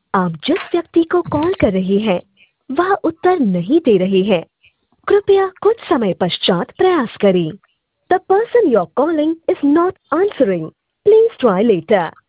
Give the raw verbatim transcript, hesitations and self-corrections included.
आप जिस व्यक्ति को कॉल कर रहे हैं वह उत्तर नहीं दे रहे हैं। कृपया कुछ समय पश्चात प्रयास करें। The person you are calling is not answering. Please try letter.